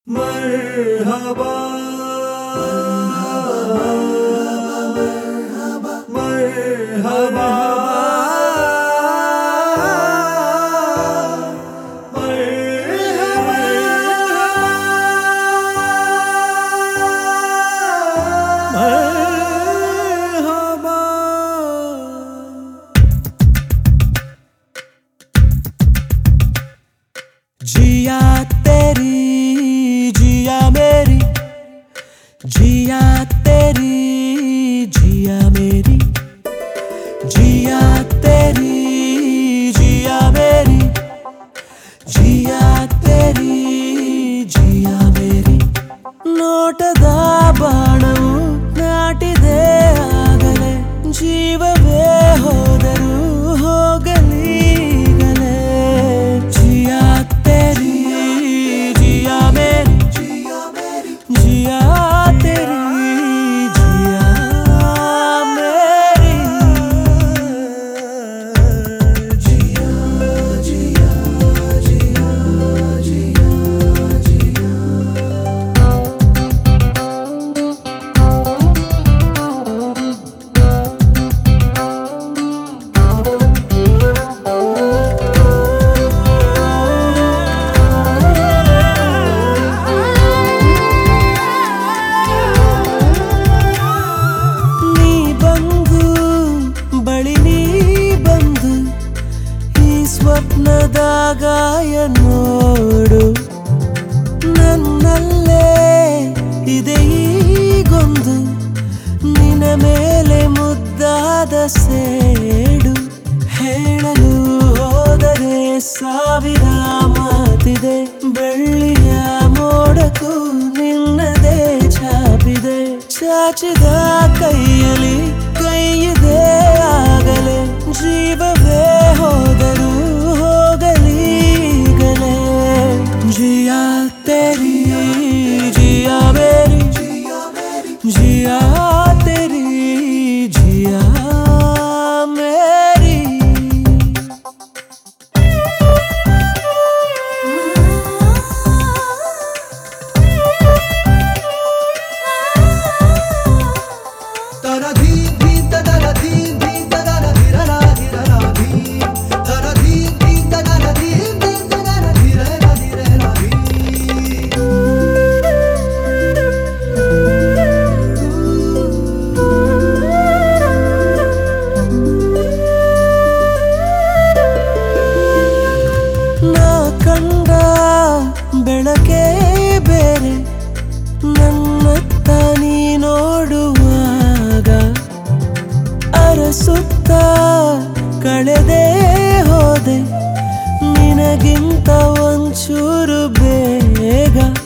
मरहबा मरहबा जिया तेरी जिया मेरी जिया तेरी जिया मेरी जिया तेरी जिया मेरी जिया तेरी जिया मेरी ನೋಟದ ಬಾಣವು ನಾಟಿದೆ ಆಗಲೇ ಜೀವವೇ ಹೋದರೂ ಹೋಗಲೀಗಲೇ जिया तेरी जिया मेरी जिया तेरी जिया मेरी जिया जिया जिया जिया जिया ಸ್ವಪ್ನದ ಗಾಯ ನೋಡು ನನ್ನಲ್ಲೇ ಇದೆ ಈಗೊಂದು ನಿನ್ನ ಮೇಲೆ ಮುದ್ದಾದ ಸೇಡು ಹೇಳಲು ಹೋದರೆ ಸಾವಿರ ಮಾತಿದೆ ಬೆಳ್ಳಿಯ ಮೋಡಕ್ಕೂ ನಿನ್ನದೇ ಛಾಪಿದೆ ಚಾಚಿದ ಕೈಯಲ್ಲಿ ಕೈಯಿದೆ ಆಗಲೇ ಜೀವವೇ ಹೋದರೂ ಹೋಗಲೀಗಲೇ जिया तेरी जिया मेरी जिया तेरी जिया मेरी तरा धी धी तरा धी धी तरा धीरा धीरा धी तरा धी धी तरा धी धी तरा धीरा धीरा धी ನಾ ಕಂಡ ಬೆಳಕೆ ಬೇರೆ ನನ್ನತ್ತ ನೀ ನೋಡುವಾಗ ಅರಸುತ್ತ ಕಳೆದೇ ಹೋದೆ ನಿನಗಿಂತ ಒಂಚೂರು ಬೇಗ